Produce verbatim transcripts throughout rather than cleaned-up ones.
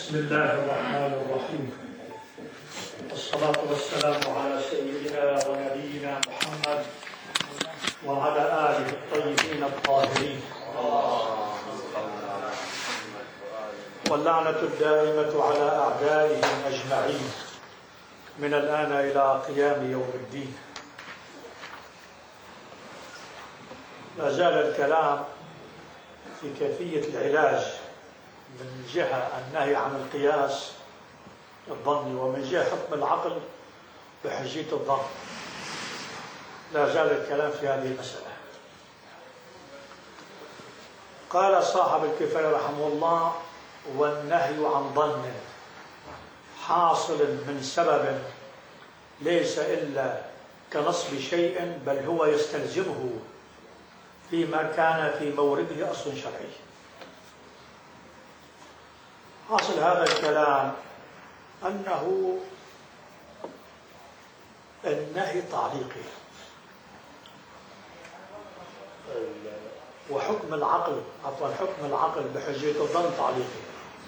بسم الله الرحمن الرحيم، والصلاة والسلام على سيدنا ونبينا محمد وعلى آله الطيبين الطاهرين، واللعنة الدائمة على أعدائهم أجمعين من الآن إلى قيام يوم الدين. لا زال الكلام في كيفية العلاج من جهة النهي عن القياس الظني، ومن جهة حكم العقل بحجية الظن. لا زال الكلام في هذه المسألة. قال صاحب الكفاية رحمه الله: والنهي عن ظن حاصل من سبب ليس إلا كنصب شيء، بل هو يستلزمه فيما كان في مورده أصل شرعي. حاصل هذا الكلام أنه النهي تعليقي، وحكم العقل عفوا حكم العقل بحجية الظن تعليقي.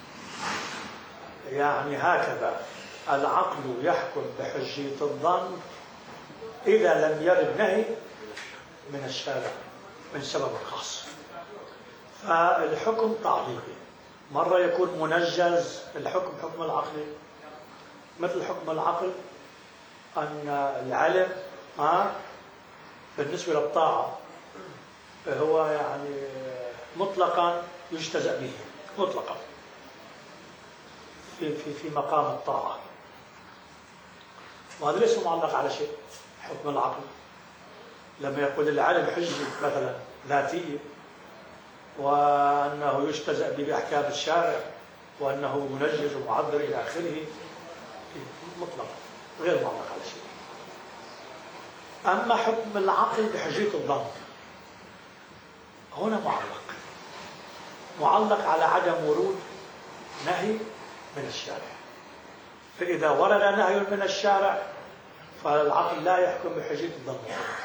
يعني هكذا العقل يحكم بحجية الظن إذا لم يرد نهي من الشارع من سبب خاص، فالحكم تعليقي. مرة يكون منجز الحكم حكم العقل، مثل حكم العقل أن العلم ها بالنسبة للطاعة هو يعني مطلقا يجتزأ به مطلقا في في في مقام الطاعة، وهذا ليس معلق على شيء. حكم العقل لما يقول العلم حجة مثلا ذاتية، وأنه يجتزأ به بأحكام الشارع، وأنه منجز ومعذر إلى آخره، مطلق غير معلق على شيء. أما حكم العقل بحجية الظن هنا معلق معلق على عدم ورود نهي من الشارع، فإذا ورد نهي من الشارع فالعقل لا يحكم بحجية الظن.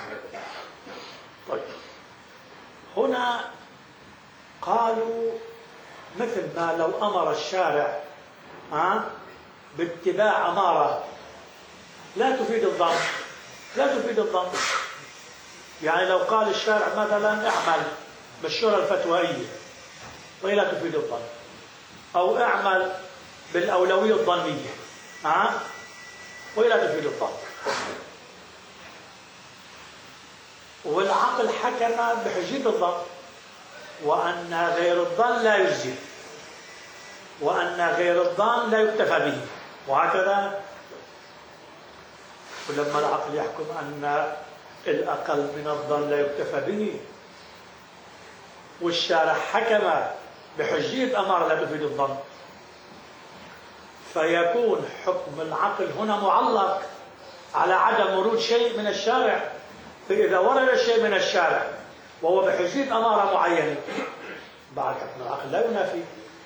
طيب، هنا قالوا مثل ما لو أمر الشارع ها باتباع أمارة لا تفيد الظن، لا تفيد الظن. يعني لو قال الشارع مثلا اعمل بالشورى الفتوائية وهي لا تفيد الظن، أو اعمل بالأولوية الظنية ها وهي لا تفيد الظن، والعقل حكم بحجية الظن، وأن غير الظن لا يجزي، وأن غير الظن لا يكتفى به، وهكذا. ولما العقل يحكم أن الأقل من الظن لا يكتفى به، والشارع حكم بحجية أمارة لا تفيد الظن، فيكون حكم العقل هنا معلق على عدم ورود شيء من الشارع. فإذا ورد شيء من الشارع وهو بحجية أمارة معينة، بعد حكم العقل لا ينافي.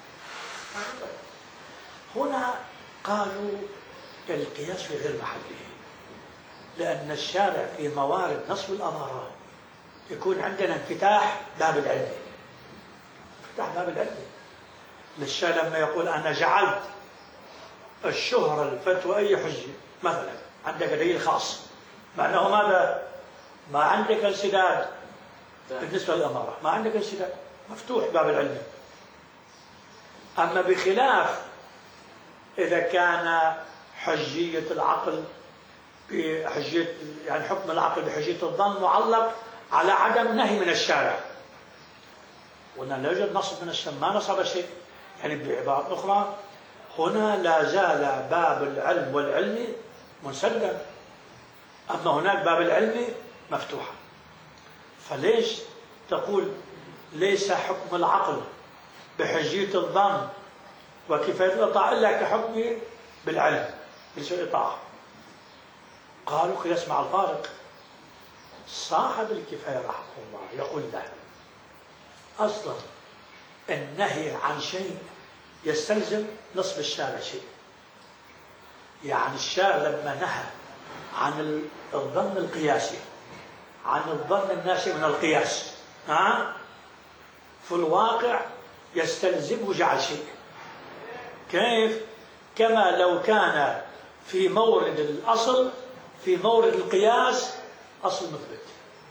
هنا قالوا القياس في غير محله، لأن الشارع في موارد نصب الأمارات يكون عندنا انفتاح باب العلم، انفتاح باب العلم للشارع لما يقول أنا جعلت الشهرة الفتوائية حجة مثلا، عندك دليل خاص، مع أنه ماذا؟ ما عندك انسداد بالنسبة للأمارة، ما عندك انسداد، مفتوح باب العلم. أما بخلاف إذا كان حجية العقل بحجية يعني حكم العقل بحجية الظن معلق على عدم نهي من الشارع، وأن لا يوجد نصب من الشارع، ما نصب شيء. يعني بعبارة أخرى هنا لا زال باب العلم والعلم منسدا، أما هناك باب العلم مفتوحا. فليش تقول ليس حكم العقل بحجية الظن وكفاية الإطاعة إلا كحكمه بالعلم بالنسبة للإطاعة؟ قالوا قياس مع الفارق. صاحب الكفاية رحمه الله يقول له أصلا النهي عن شيء يستلزم نصب الشارع شيء. يعني الشارع لما نهى عن الظن القياسي، عن الظن الناشئ من القياس ها في الواقع يستلزمه جعل شيء كيف؟ كما لو كان في مورد الأصل في مورد القياس أصل مثبت.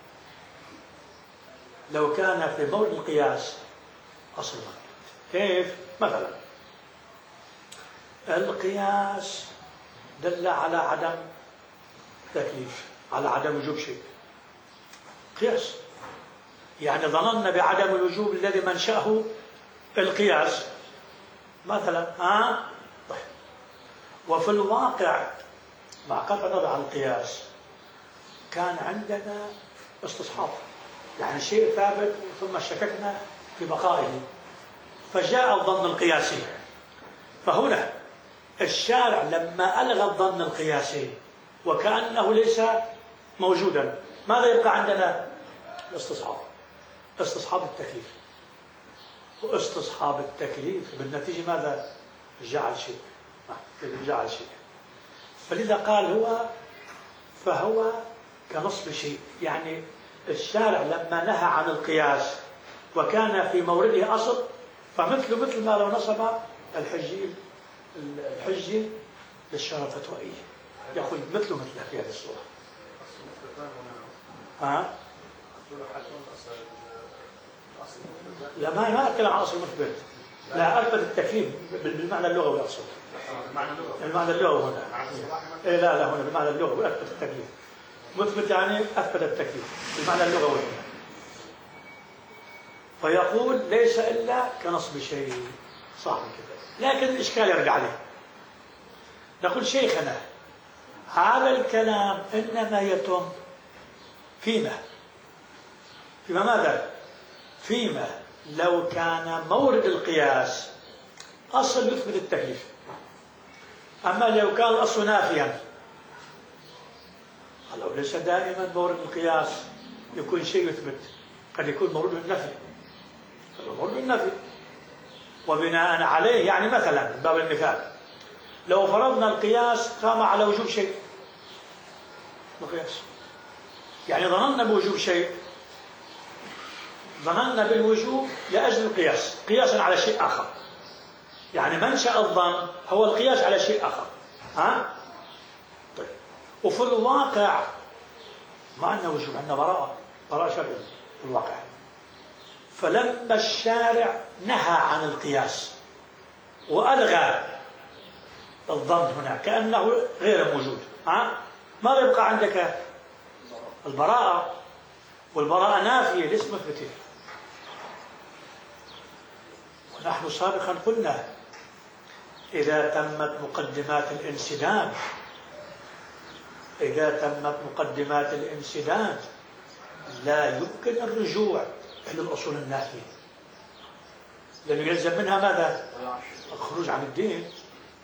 لو كان في مورد القياس أصل مثبت. كيف؟ مثلا القياس دل على عدم تكليف، على عدم وجوب شيء. قياس يعني ظننا بعدم الوجوب الذي منشأه القياس مثلا. ها؟ طيب. وفي الواقع مع قطع النظر عن القياس كان عندنا استصحاب، يعني شيء ثابت ثم شككنا في بقائه فجاء الظن القياسي. فهنا الشارع لما ألغى الظن القياسي وكأنه ليس موجودا، ماذا يبقى عندنا؟ الاستصحاب، استصحاب التكليف. واستصحاب التكليف بالنتيجة ماذا؟ جعل شيء، جعل شيء. فلذا قال هو فهو كنصب شيء، يعني الشارع لما نهى عن القياس وكان في مورده أصل فمثل مثل ما لو نصب الحجي الحجي للشارع الفتوائي، يقول مثله مثله في هذه الصورة. ها؟ لا، ما ما أتكلم عن أصل مثبت، لا، أثبت التكليف بالمعنى اللغوي أقصد. المعنى اللغوي هنا. إيه لا لا هنا بالمعنى اللغوي أثبت التكليف. مثبت يعني أثبت التكليف بالمعنى اللغوي هنا. فيقول ليس إلا كنصب شيء، صح كذا. لكن الإشكال يرجع عليه. نقول شيخنا هذا الكلام إنما يتم فيما فيما ماذا؟ فيما لو كان مورد القياس أصل يثبت التكليف. أما لو كان الأصل نافيا، لو ليس دائما مورد القياس يكون شيء يثبت، قد يكون مورد النفي، مورد النفي وبناء عليه. يعني مثلا باب المثال لو فرضنا القياس قام على وجوب شيء، القياس يعني ظننا بوجوب شيء، ظننا بالوجوب لأجل القياس قياسا على شيء آخر، يعني منشأ الظن هو القياس على شيء آخر. ها؟ طيب. وفي الواقع ما عندنا وجوب، عندنا براءة، براءة شرعية في الواقع. فلما الشارع نهى عن القياس وألغى الظن هنا كأنه غير موجود، ها؟ ماذا يبقى عندك؟ البراءة، والبراءة نافية ليس مثبتة. ونحن سابقا قلنا إذا تمت مقدمات الانسداد إذا تمت مقدمات الانسداد لا يمكن الرجوع إلى الأصول النافية، لأنه يلزم منها ماذا؟ الخروج عن الدين.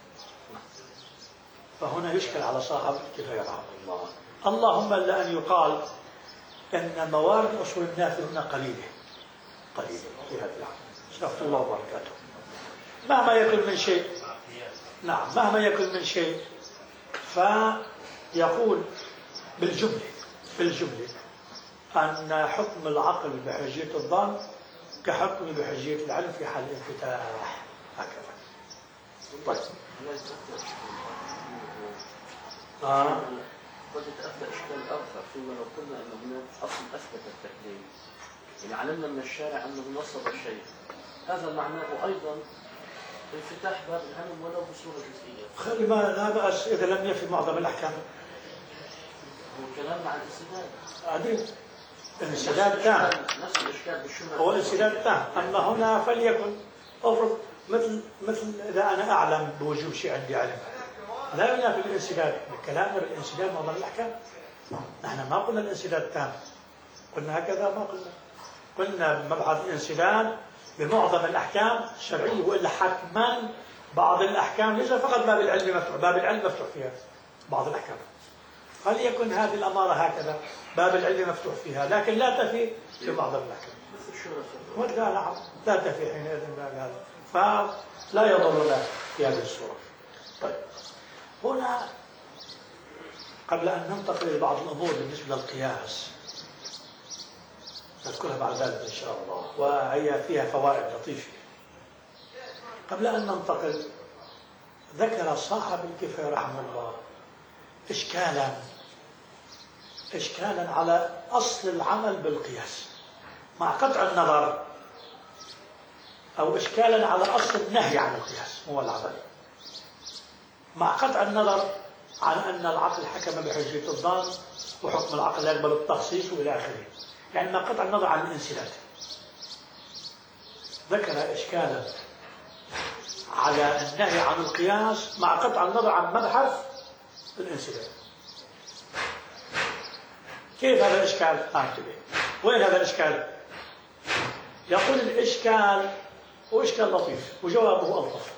فهنا يشكل على صاحب الكفاية رحمه الله. اللهم إلا أن يقال أن موارد الأصول النافية هنا قليلة قليلة في هذا العام. استغفر الله وبركاته. مهما يكن من شيء، نعم مهما يكن من شيء، فيقول بالجملة بالجملة أن حكم العقل بحجية الظن كحكم بحجية العلم في حال الانفتاح، هكذا. طيب. آه. قد يتأثر إشكال آخر فيما لو قلنا أن هناك أصل أثبت التكليف، يعني علمنا من الشارع أنه نصب الشيء، هذا معناه أيضا انفتاح باب العلم ولو بصورة جزئية. خلي ما لا بأس إذا لم يفي معظم الأحكام. هو كلام مع الانسداد. عديد. الانسداد تام. نفس الإشكال بالشمال. هو الانسداد تام، أما هنا فليكن أفرض مثل مثل إذا أنا أعلم بوجوب شيء عندي علم، لا ينافي الانسداد. كلامنا بالانسداد معظم الأحكام. نحن ما قلنا الانسداد تام، قلنا هكذا ما قلنا. قلنا مبحث الانسداد بمعظم الأحكام الشرعية، وإلا حتما بعض الأحكام ليس فقط باب العلم مفتوح، باب العلم مفتوح فيها بعض الأحكام. فليكن هذه الأمارة هكذا، باب العلم مفتوح فيها، لكن لا تفي في معظم الأحكام. لا نعم لا تفي حينئذ باب هذا، فلا يضرنا في هذه الصورة. طيب. هنا قبل أن ننتقل إلى بعض الأمور بالنسبة للقياس نذكرها بعد ذلك إن شاء الله، وهي فيها فوائد لطيفة. قبل أن ننتقل ذكر صاحب الكفاية رحمه الله إشكالا إشكالا على أصل العمل بالقياس مع قطع النظر، أو إشكالا على أصل النهي عن القياس هو العمل، مع قطع النظر عن أن العقل حكم بحجية الظن وحكم العقل لا يقبل التخصيص وإلى آخره، يعني مع قطع النظر عن الانسداد. ذكر إشكالا على النهي عن القياس مع قطع النظر عن مبحث الانسداد. كيف هذا الإشكال؟ انتبه، وين هذا الإشكال؟ يقول الإشكال هو إشكال لطيف وجوابه ألطف.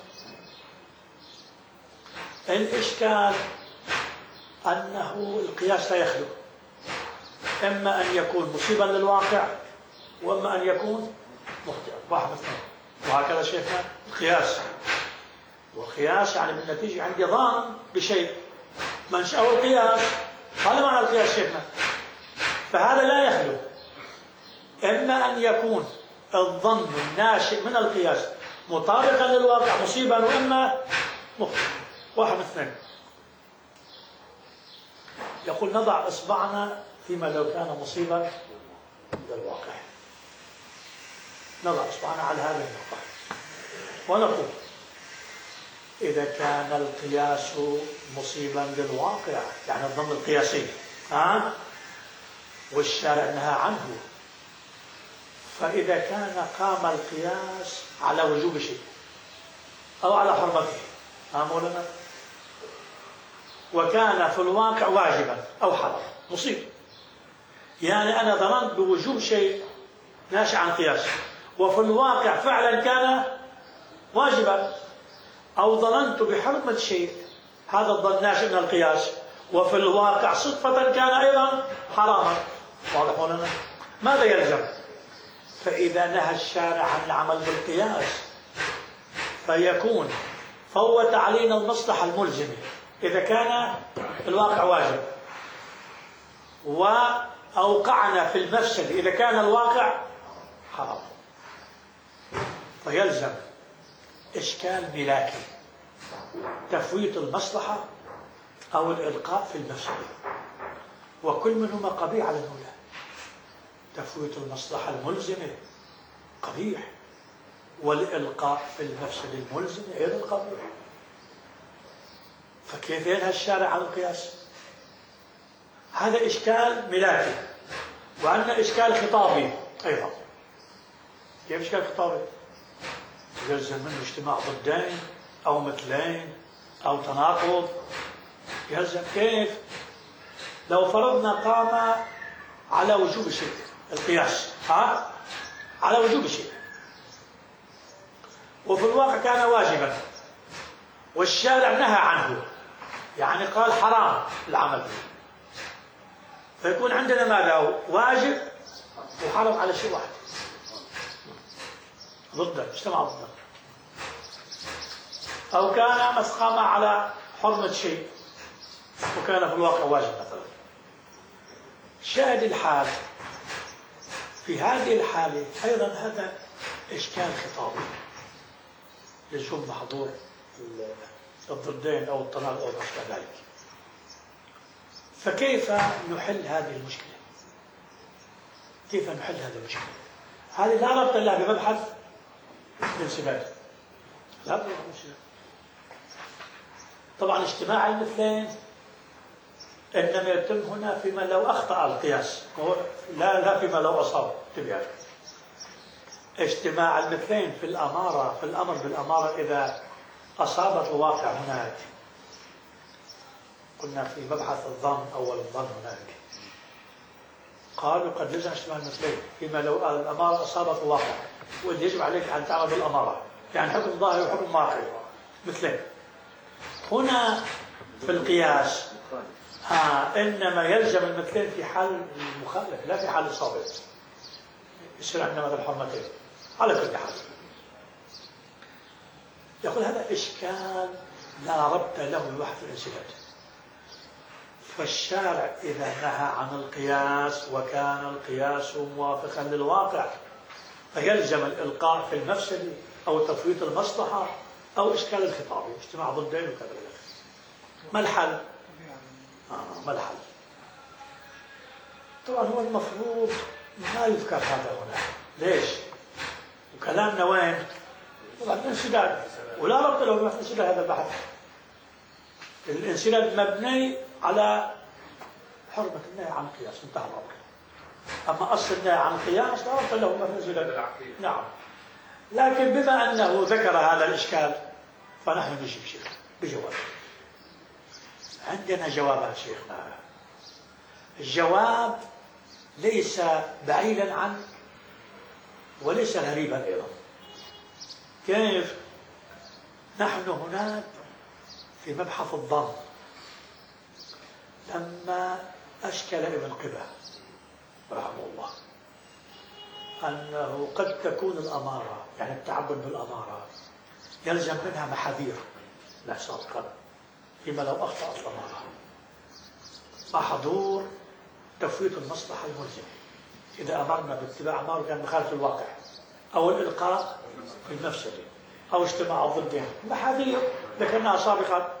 الإشكال أنه القياس لا يخلو، إما أن يكون مصيبا للواقع وإما أن يكون مخطئا، واحد من اثنين. وهكذا شيخنا القياس، والقياس يعني بالنتيجة عندي ظن بشيء منشأه القياس، هذا معنى القياس شيخنا. فهذا لا يخلو، إما أن يكون الظن الناشئ من القياس مطابقا للواقع مصيبا، وإما مخطئا، واحد من اثنين. يقول نضع إصبعنا فيما لو كان مصيبا للواقع، نضع إصبعنا على هذه النقطة ونقول إذا كان القياس مصيبا للواقع، يعني الظن القياسي ها والشارع نهى عنه، فإذا كان قام القياس على وجوب شيء أو على حرمته ها مولانا، وكان في الواقع واجبا أو حرام مصيب، يعني أنا ظننت بوجوب شيء ناشئ عن قياس وفي الواقع فعلا كان واجبا، أو ظننت بحرمة شيء هذا الظن ناشئ من القياس وفي الواقع صدفة كان أيضا حراما. واضح مولانا؟ ماذا يلزم؟ فإذا نهى الشارع عن العمل بالقياس فيكون فوت علينا المصلحة الملزمة إذا كان الواقع واجب، وأوقعنا في المفسد إذا كان الواقع حرام. فيلزم إشكال ملاكي، تفويت المصلحة أو الإلقاء في المفسد، وكل منهما قبيح على الأولى. تفويت المصلحة الملزمة قبيح، والإلقاء في المفسد الملزم أيضا قبيح. فكيف ينهى الشارع عن القياس؟ هذا إشكال ملاكي، وعندنا إشكال خطابي أيضا. كيف إشكال خطابي؟ يلزم منه اجتماع ضدين أو مثلين أو تناقض. يلزم كيف؟ لو فرضنا قام على وجوب شيء القياس ها على وجوب شيء وفي الواقع كان واجبا والشارع نهى عنه، يعني قال حرام العمل به، فيكون عندنا ماذا؟ واجب وحرم على شيء واحد ضده، اجتمع ضده. أو كان مسقام على حرمة شيء وكان في الواقع واجب مثلا. شاهد الحال في هذه الحالة أيضا هذا إشكال خطابي يجب حضور الضدين أو التناقض أو ما شابه ذلك. فكيف نحل هذه المشكلة؟ كيف نحل هذه المشكلة؟ هذه لا ربط لها بمبحث الانسداد، لا ربط لها. طبعا اجتماع المثلين إنما يتم هنا فيما لو أخطأ القياس، لا لا فيما لو أصاب. تبعه اجتماع المثلين في الأمارة، في الأمر بالأمارة إذا أصابت الواقع هناك. قلنا في مبحث الظن أول الظن هناك قالوا قد لزم اجتماع المثلين فيما لو الأمارة أصابت الواقع، واللي يجب عليك أن تعمل بالأمارة، يعني حكم ظاهر وحكم واقعي مثلين. هنا في القياس آه إنما يلزم المثلين في حال المخالف لا في حال الصابر. يصير عندنا مثل حرمتين على كل حال. يقول هذا إشكال لا ربط له ببحث الانسداد. فالشارع إذا نهى عن القياس وكان القياس موافقا للواقع فيلزم الإلقاء في المفسد أو تفويت المصلحة أو إشكال الخطابي، اجتماع ضدين وكذا إلى آخره. ما الحل؟ آه ما الحل؟ طبعا هو المفروض ما يذكر هذا هنا. ليش؟ وكلامنا وين؟ طبعا الانسداد، ولا ربط له في انسداد هذا البحث. الانسداد مبني على حرمة النهي عن القياس، انتهى الأمر. أما أصل النهي عن القياس لا ربط له في انسداد. نعم. لكن بما أنه ذكر هذا الإشكال فنحن نجيب شيخ بجواب. عندنا جوابات شيخنا. الجواب ليس بعيدا عنه وليس غريبا أيضا. كيف؟ نحن هناك في مبحث الظن لما أشكل ابن قبة رحمه الله أنه قد تكون الأمارة، يعني التعبد بالأمارة، يلزم منها محاذير لا صادقا فيما لو أخطأت الأمارة. محظور تفويت المصلحة الملزمة إذا أمرنا باتباع أمر كان مخالف الواقع، أو الإلقاء في المفسدة، أو اجتماع الضدين. محاذير ذكرناها سابقا.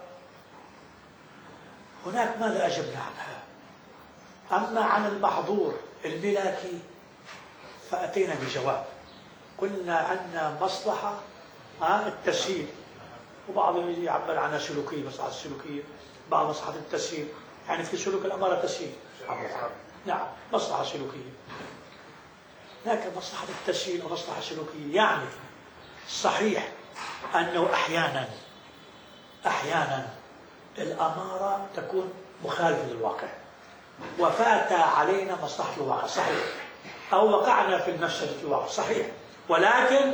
هناك ماذا أجبنا عنها؟ أما عن المحظور الملاكي فأتينا بجواب. قلنا عندنا مصلحة التسهيل، وبعضهم يعبر عنها سلوكية، مصلحة السلوكية، بعض مصلحة التسهيل، يعني في سلوك الأمارة تسهيل. نعم مصلحة سلوكية. هناك مصلحة التسهيل ومصلحة سلوكية. يعني صحيح أنه أحيانا أحيانا الأمارة تكون مخالفة للواقع وفات علينا مصلحة الواقع، صحيح، أو وقعنا في المفسدة في الواقع، صحيح، ولكن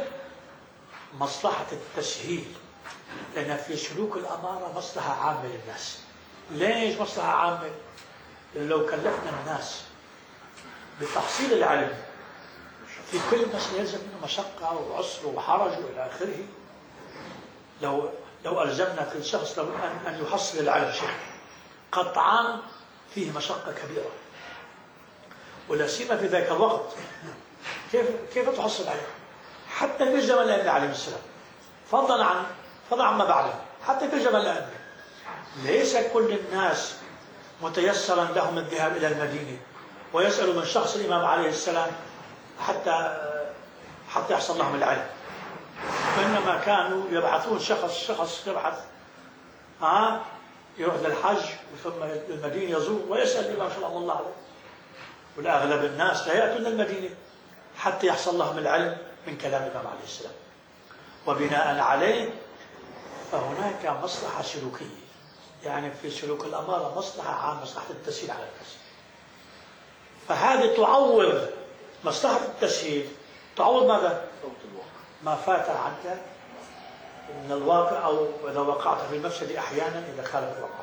مصلحة التسهيل، لأن في سلوك الأمارة مصلحة عامة للناس. ليش مصلحة عامة؟ لو كلفنا الناس بتحصيل العلم في كل مسألة يلزم منه مشقة وعسر وحرج وإلى آخره، لو لو ألزمنا كل شخص لو أن أن يحصل العلم شيء قطعا فيه مشقة كبيرة، ولا سيما في ذاك الوقت. كيف كيف تحصل العلم؟ حتى في زمن الأنبياء عليهم السلام، فضلا عن فضلا عما بعده، حتى في زمن الأنبياء ليس كل الناس متيسرا لهم الذهاب إلى المدينة ويسألوا من شخص الإمام عليه السلام حتى حتى يحصل لهم العلم، وإنما كانوا يبعثون شخص شخص يبعث ها يروح للحج ثم المدينة يزور ويسأل الإمام صلى الله عليه وسلم، والأغلب الناس لا يأتون المدينة حتى يحصل لهم العلم من كلام الإمام عليه السلام. وبناء عليه فهناك مصلحة سلوكية، يعني في سلوك الأمارة مصلحة عامة، مصلحة التسهيل على الناس، فهذه تعوض مصلحة التسهيل، تعوض ماذا؟ ما فات عنك من الواقع، أو إذا وقعت في المفسدة أحيانا إذا خالف الواقع.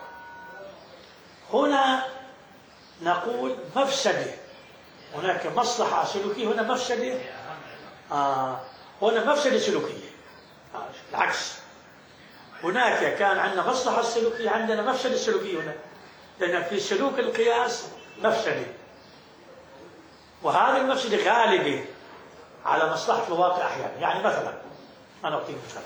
هنا نقول مفسدة، هناك مصلحة سلوكية، هنا مفسدة آه هنا مفسدة سلوكية. آه العكس، هناك كان عندنا مصلحة سلوكية، عندنا مفسدة سلوكية هنا، لأن في سلوك القياس مفسدة، وهذه المفسدة غالبة على مصلحة الواقع أحيانا. يعني مثلا أنا أعطيك مثال،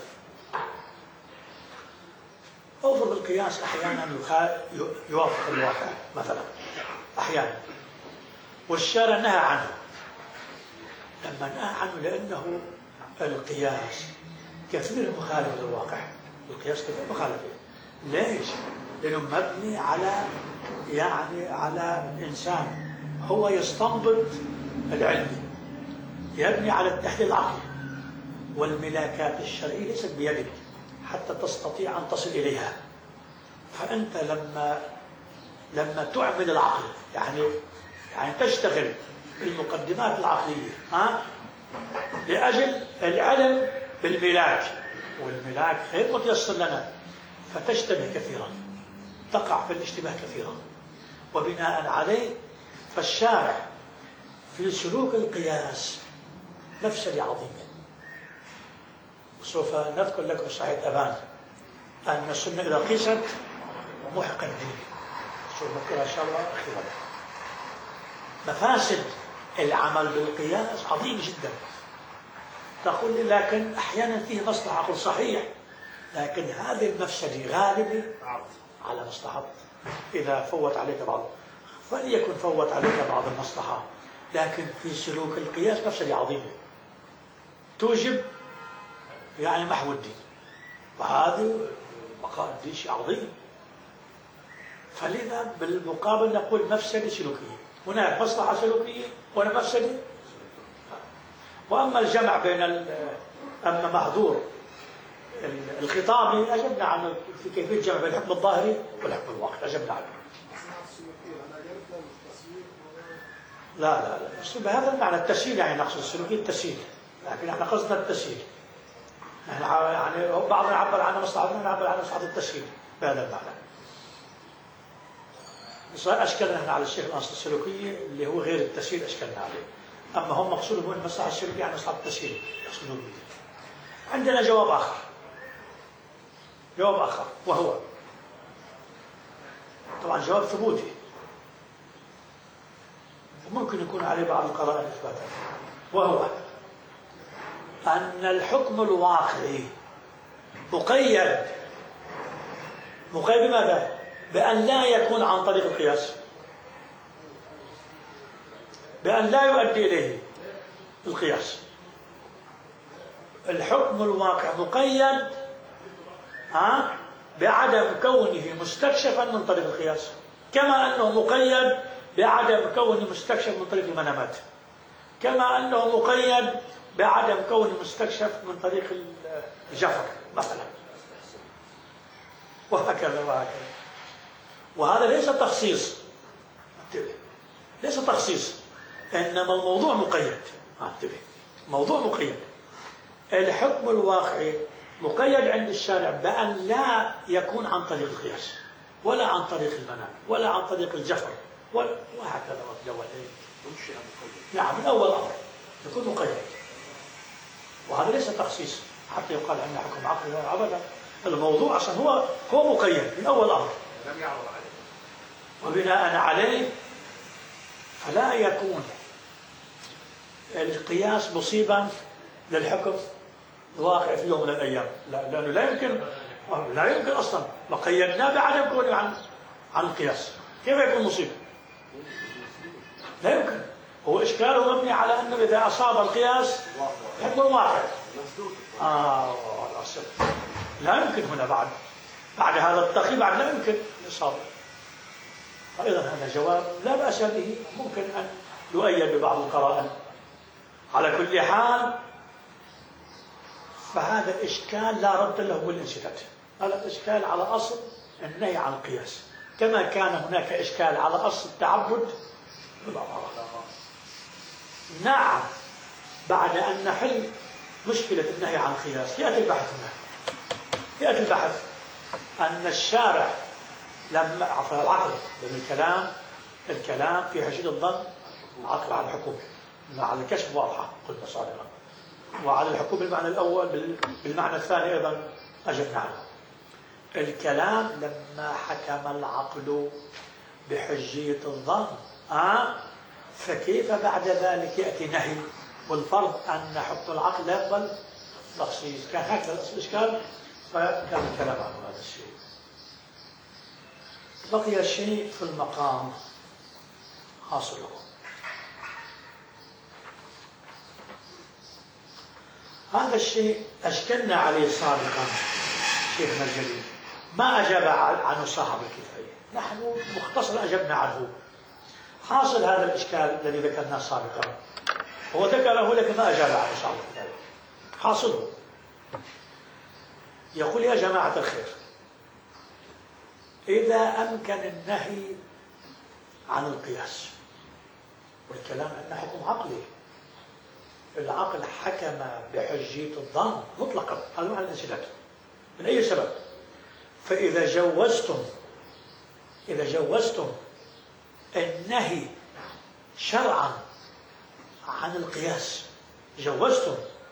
أوفر القياس أحيانا يوافق الواقع مثلا أحيانا، والشارع نهى عنه. لما نهى عنه لأنه القياس كثير مخالف للواقع، القياس كثير مخالف. ليش؟ لأنه مبني على يعني على إنسان هو يستنبط العلم، يبني على التحليل العقلي، والملاكات الشرعية ليست بيدك حتى تستطيع أن تصل إليها. فأنت لما لما تعمل العقل، يعني يعني تشتغل بالمقدمات العقلية ها لأجل العلم بالملاك، والملاك غير متيسر لنا، فتشتبه كثيرا، تقع في الاشتباه كثيرا. وبناء عليه فالشارع في سلوك القياس مفسدة عظيمة. وسوف نذكر لكم صحيح أبان أن السنة إذا قيست محق الدين، سوف نذكرها إن شاء الله أخيرا. مفاسد العمل بالقياس عظيم جدا. تقول لي لكن أحيانا فيه مصلحة. أقول صحيح، لكن هذه المفسدة غالبة على مصلحة. إذا فوت عليك بعض فليكن فوت عليك بعض المصلحة، لكن في سلوك القياس مفسدة عظيمة توجب يعني محو الدين، وهذا مقام الدين شيء عظيم. فلذا بالمقابل نقول مفسدة سلوكية، هناك مصلحة سلوكية وهنا مفسدة. وأما الجمع بين أما محظور الخطابي أجبنا عنه في كيفية الجمع بين الحكم الظاهري والحكم الواقعي، أجبنا عنه. لا لا لا بهذا المعنى التسهيل، يعني نقصد السلوكية التسهيل، لكن احنا قصدنا التسهيل. احنا يعني بعضنا يعبر عنها مصلحتنا، نعبر عنها مصلحة التسهيل بهذا المعنى. صار أشكلنا احنا على الشيخ الأصل السلوكية اللي هو غير التسهيل أشكلنا عليه، أما هم مقصودهم هو المصلحة السلوكية يعني مصلحة التسهيل يقصدون به. عندنا جواب آخر، جواب آخر وهو طبعا جواب ثبوتي وممكن يكون عليه بعض القرائن إثباتها، وهو أن الحكم الواقعي مقيد. مقيد بماذا؟ بأن لا يكون عن طريق القياس، بأن لا يؤدي إليه القياس. الحكم الواقع مقيد ها بعدم كونه مستكشفا من طريق القياس، كما أنه مقيد بعدم كونه مستكشف من طريق المنامات، كما أنه مقيد بعدم كونه مستكشف من طريق الجفر مثلا، وهكذا وهكذا. وهذا ليس تخصيص، ليس تخصيص، إنما الموضوع مقيد. انتبه، موضوع مقيد. الحكم الواقعي مقيد عند الشارع بأن لا يكون عن طريق القياس ولا عن طريق المنام ولا عن طريق الجفر وهكذا. نعم، من أول أمر يكون مقيد، وهذا ليس تخصيص حتى يقال أنه حكم عقلي أبدا. الموضوع أصلا هو هو مقيد من أول أمر لم يعرض عليه، وبناء عليه فلا يكون القياس مصيبا للحكم الواقع في يوم من الأيام. لا، لأنه لا يمكن لا يمكن أصلا، وقيدناه بعدم كونه عن عن القياس، كيف يكون مصيبة؟ لا يمكن. هو إشكاله مبني على أنه إذا أصاب القياس حكم واحد. آه لا يمكن هنا بعد بعد هذا التقييد بعد لا يمكن الإصابة. فإذا هذا جواب لا بأس به، ممكن أن يؤيد ببعض القرائن. على كل حال فهذا إشكال لا رد له بالانسداد. هذا إشكال على أصل النهي عن القياس، كما كان هناك إشكال على أصل التعبد بالأمارة. نعم، بعد أن نحل مشكلة النهي عن القياس يأتي البحث هنا، يأتي البحث أن الشارع لما عفوا العقل، لأن الكلام الكلام في حشد الظن العقل على الحكم، على الكشف واضحة قلنا صادقا، وعلى الحكم بالمعنى الأول بالمعنى الثاني أيضا أجبنا عنه. الكلام لما حكم العقل بحجية الظن أه؟ فكيف بعد ذلك يأتي نهي؟ والفرض أن حكم العقل لا يقبل تخصيص. كان هكذا الإشكال، فكان الكلام عن هذا الشيء. بقي شيء في المقام حاصله. هذا الشيء أشكلنا عليه سابقا شيخنا الجليل، ما أجاب عنه صاحب الكفاية، نحن مختصرا أجبنا عنه. حاصل هذا الإشكال الذي ذكرناه سابقا، هو ذكره لكن ما أجاب عنه صاحب الكفاية. حاصله يقول: يا جماعة الخير، إذا أمكن النهي عن القياس، والكلام أنه حكم عقلي، العقل حكم بحجية الظن مطلقا، هذا معنى الانسداد من أي سبب. فإذا جوزتم إذا جوزتم النهي شرعا عن القياس، جوزتم،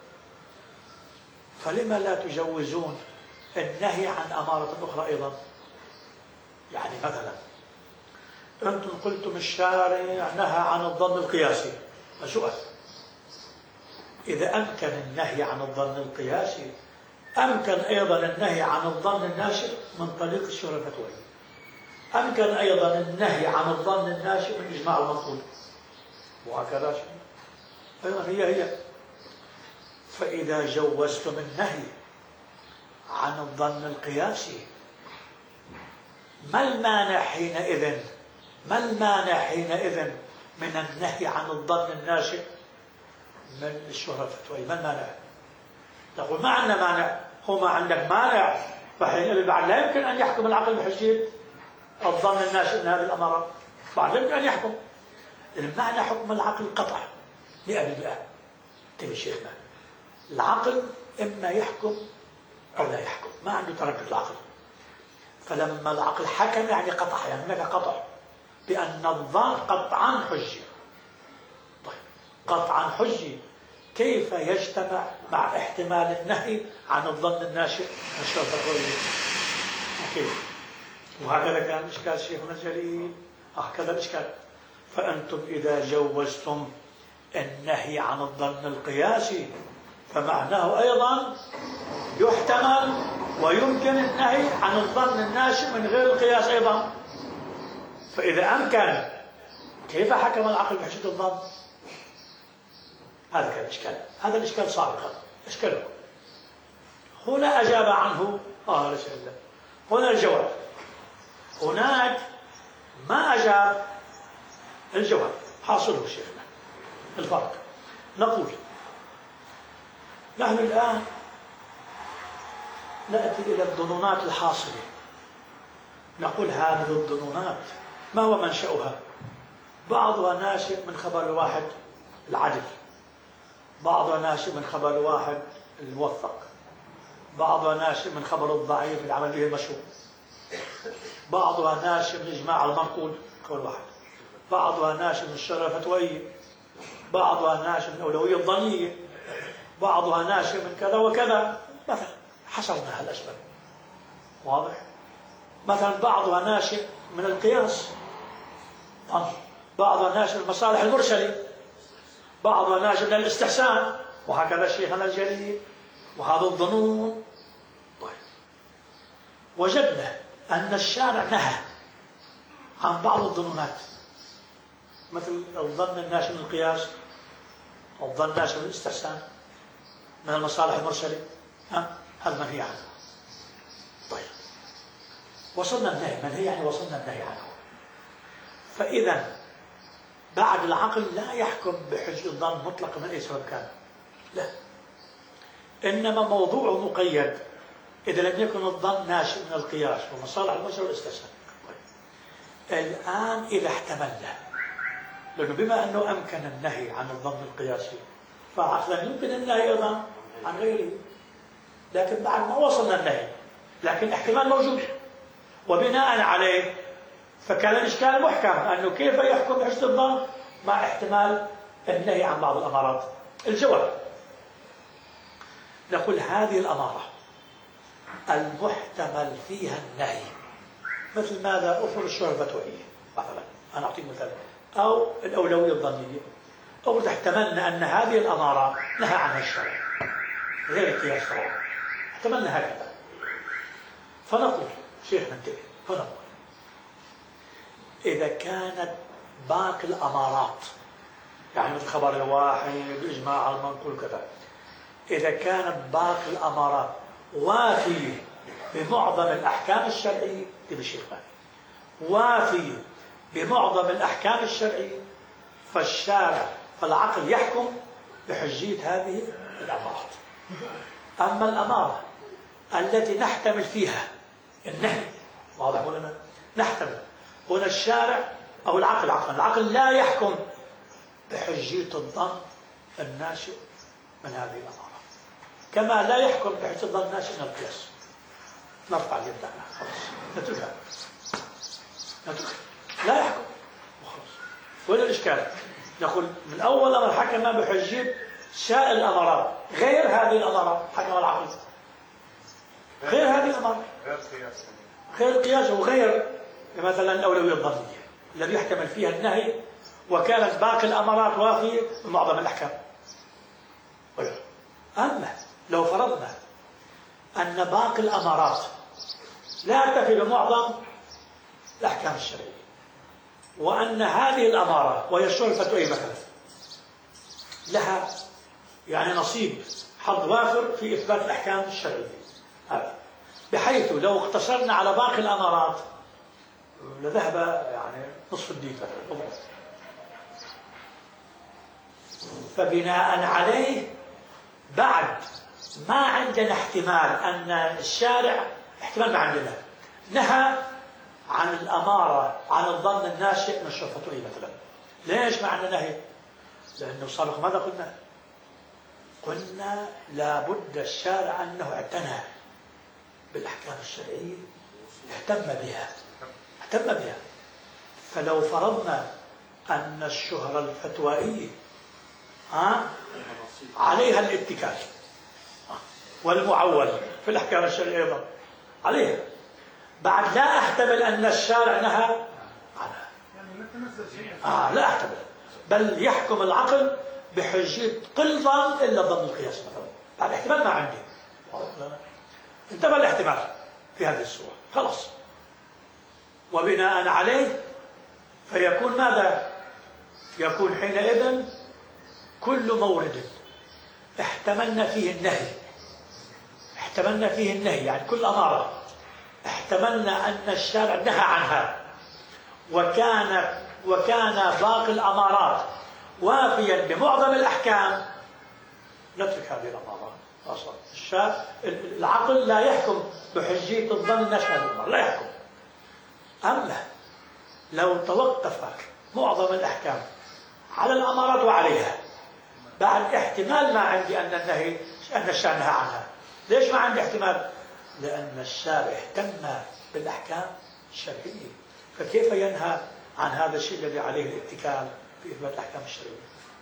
فلما لا تجوزون النهي عن أمارة أخرى أيضا؟ يعني مثلا أنتم قلتم الشارع نهى عن الظن القياسي، سؤال: إذا أمكن النهي عن الظن القياسي أمكن أيضا النهي عن الظن الناشئ من طريق الشهرة الفتوية، أمكن أيضا النهي عن الظن الناشئ من إجماع المنقول، وهكذا شيء أيضا هي هي. فإذا جوزتم النهي عن الظن القياسي، ما المانع حينئذ ما المانع حينئذ من النهي عن الظن الناشئ من الشهرة الفتوية؟ ما المانع؟ تقول ما عندنا مانع. هو ما عندك مانع، فحينئذ بعد لا يمكن أن يحكم العقل بحجية الظن الناشئ من هذه الأمارات، بعد لا يمكن أن يحكم. المعنى حكم العقل قطع مئة بالمئة. تبي شيخنا العقل إما يحكم أو لا يحكم، ما عنده تردد العقل. فلما العقل حكم يعني قطع، يعني هناك قطع بأن الظن قطعا حجي. طيب قطعا حجي كيف يجتمع مع احتمال النهي عن الظن الناشئ من الشهرة الفتوية؟ كيف؟ وهكذا كان إشكال شيخنا الجليل، هكذا الإشكال. فأنتم إذا جوزتم النهي عن الظن القياسي فمعناه أيضا يحتمل ويمكن النهي عن الظن الناشئ من غير القياس أيضا. فإذا أمكن كيف حكم العقل بحجة الظن؟ هذا كان الإشكال، هذا الإشكال سابقا إشكاله. هنا أجاب عنه آه رسول الله. هنا الجواب، هناك ما أجاب. الجواب حاصله شيخنا الفرق. نقول نحن الآن نأتي إلى الظنونات الحاصلة، نقول هذه الظنونات ما هو منشأها؟ بعضها ناشئ من خبر الواحد العدل، بعضها ناشئ من خبر الواحد الموثق، بعضها ناشئ من خبر الضعيف العمل به المشهور، بعضها ناشئ من إجماع المنقول خبر واحد، بعضها ناشئ من الشهرة الفتوية، بعضها ناشئ من الأولوية الظنية، بعضها ناشئ من كذا وكذا. مثلا حصرنا هالأسباب واضح. مثلا بعضها ناشئ من القياس، بعضها ناشئ من المصالح المرسلة، بعضها ناشئ من الاستحسان، وهكذا شيخنا الجليل. وهذا الظنون. طيب وجدنا أن الشارع نهى عن بعض الظنونات، مثل الظن الناشئ من القياس، الظن الناشئ من الاستحسان، من المصالح المرسلة، ها هذا منهي عنه. طيب وصلنا النهي، منهي يعني وصلنا النهي عنه. فإذا بعد العقل لا يحكم بحجة الظن مطلقا من أي سبب كان، لا، إنما موضوعه مقيد إذا لم يكن الظن ناشئ من القياس ومصالح المرسلة والاستحسان. طيب الآن إذا احتملنا، لأنه بما أنه أمكن النهي عن الظن القياسي فعقلا يمكن النهي أيضا عن غيره، لكن بعد ما وصلنا النهي لكن احتمال موجود، وبناء عليه فكان الإشكال محكم أنه كيف يحكم بحجة الظن مع احتمال النهي عن بعض الأمارات. الجواب نقول هذه الأمارة المحتمل فيها النهي، مثل ماذا؟ أصول الشهرة الفتوية مثلا، أنا أعطيك مثال، أو الأولوية الظنية، أو احتملنا أن هذه الأمارة نهى عنها الشرع غير القياس طبعا، احتملنا هكذا. فنقول شيخنا انتبه، فنقول إذا كانت باقي الأمارات، يعني مثل خبر الواحد بإجماع المنقول كذا، إذا كانت باقي الأمارات وافية بمعظم الأحكام الشرعية، تبي شيخنا وافية بمعظم الأحكام الشرعية، فالشارع فالعقل يحكم بحجية هذه الأمارات. أما الأمارة التي نحتمل فيها النهي، واضح ولا نحتمل، هنا الشارع أو العقل عقلا العقل لا يحكم بحجية الظن الناشئ من هذه الأمارة، كما لا يحكم بحجية الظن الناشئ من القياس. نرفع يدنا خلاص، نتركها نتركها لا يحكم وخلاص. وين الإشكال؟ نقول من أول أمر حكم بحجية سائر الأمارات غير هذه الأمارات، حكم العقل غير هذه الأمارات، غير القياس وغير مثلا الأولوية الظنية الذي يحتمل فيها النهي وكانت باقي الأمارات وافية بمعظم الأحكام. أما لو فرضنا أن باقي الأمارات لا تفي بمعظم الأحكام الشرعية، وأن هذه الأمارة وهي الشهرة الفتوية مثلا لها يعني نصيب حظ وافر في إثبات الأحكام الشرعية هذا، بحيث لو اقتصرنا على باقي الأمارات لذهب يعني نصف الدين مثلا. فبناء عليه بعد ما عندنا احتمال أن الشارع احتمال ما عندنا نهى عن الأمارة عن الظن الناشئ من الشهرة الفتوية مثلا. ليش ما عندنا نهي؟ لأنه سابقا ماذا قلنا؟ قلنا لابد الشارع أنه اعتنى بالأحكام الشرعية، اهتم بها اهتم بها. فلو فرضنا أن الشهرة الفتوائية ها عليها الاتكال والمعول في الأحكام الشرعية أيضا عليها، بعد لا أحتمل أن الشارع نهى عنها. آه لا أحتمل، بل يحكم العقل بحجية قل ظن إلا ظن القياس مثلا. بعد احتمال ما عندي، انتبه الاحتمال في هذه الصورة خلاص. وبناء عليه فيكون ماذا؟ يكون حينئذ كل مورد احتملنا فيه النهي احتملنا فيه النهي يعني كل أمارة احتملنا أن الشارع نهى عنها، وكان وكان باقي الأمارات وافيا بمعظم الأحكام، نترك هذه الأمارات أصلا. الشارع العقل لا يحكم بحجية الظن الناشئ هذه الأمارة، لا يحكم. أما لو توقف معظم الأحكام على الأمارات وعليها بعد احتمال ما عندي أن النهي أن الشارع نهى عنها. ليش ما عندي احتمال؟ لأن الشارع اهتم بالأحكام الشرعية، فكيف ينهى عن هذا الشيء الذي عليه الاتكال في إثبات الأحكام الشرعية؟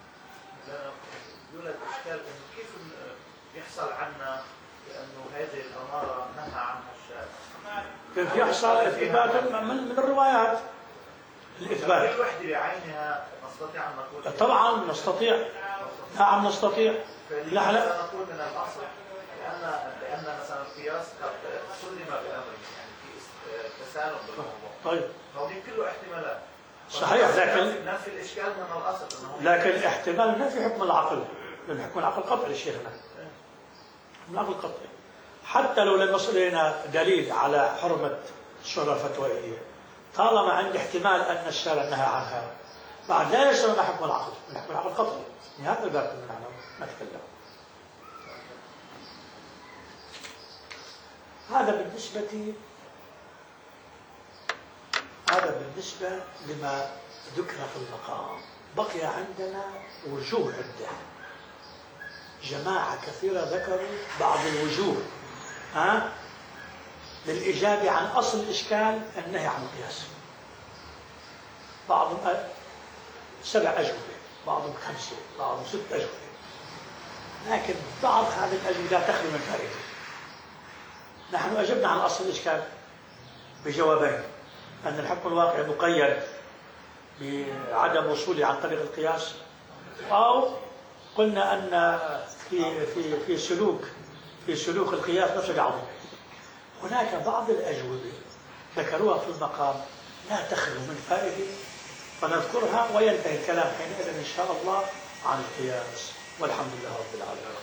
يولد إشكال إنه كيف يحصل عنا لأنه هذه الأمارة نهى عنها الشارع؟ كيف يحصل إثبات من, من الروايات الإثبات؟ كل وحدة بعينها نستطيع أن نقول طبعا نستطيع، نعم نستطيع. لا لا نقول من الأصل لأن لأن مثلا القياس قد سلم بأمر يعني في تسالم بالموضوع. طيب هذه كله احتمالات. صحيح، لكن نفي الإشكال من الأصل لكن احتمال نفي حكم العقل، لأن حكم العقل قطعي شيخنا، حكم العقل قطعي. حتى لو لم يصل إلينا دليل على حرمة الشهرة الفتوائية، طالما عندي احتمال أن الشارع نهى عنها بعد لا يسلم حكم العقل، من حكم العقل قطعي. هذا الباب كنا نعلم نتكلم. هذا بالنسبة هذا بالنسبة لما ذكر في المقام. بقي عندنا وجوه عدة، جماعة كثيرة ذكروا بعض الوجوه ها للإجابة عن أصل الإشكال النهي عن القياس. بعضهم سبع أجوبة، بعضهم خمسة، بعضهم ست أجوبة، لكن بعض هذه الأجوبة لا تخلو من فائدة. نحن أجبنا عن أصل الإشكال بجوابين: أن الحكم الواقعي مقيد بعدم وصوله عن طريق القياس، أو قلنا أن في في في سلوك في سلوك القياس نفس عظيم. هناك بعض الأجوبة ذكروها في المقام لا تخلو من فائدة، فنذكرها وينتهي الكلام حينئذ إن شاء الله عن القياس، والحمد لله رب العالمين.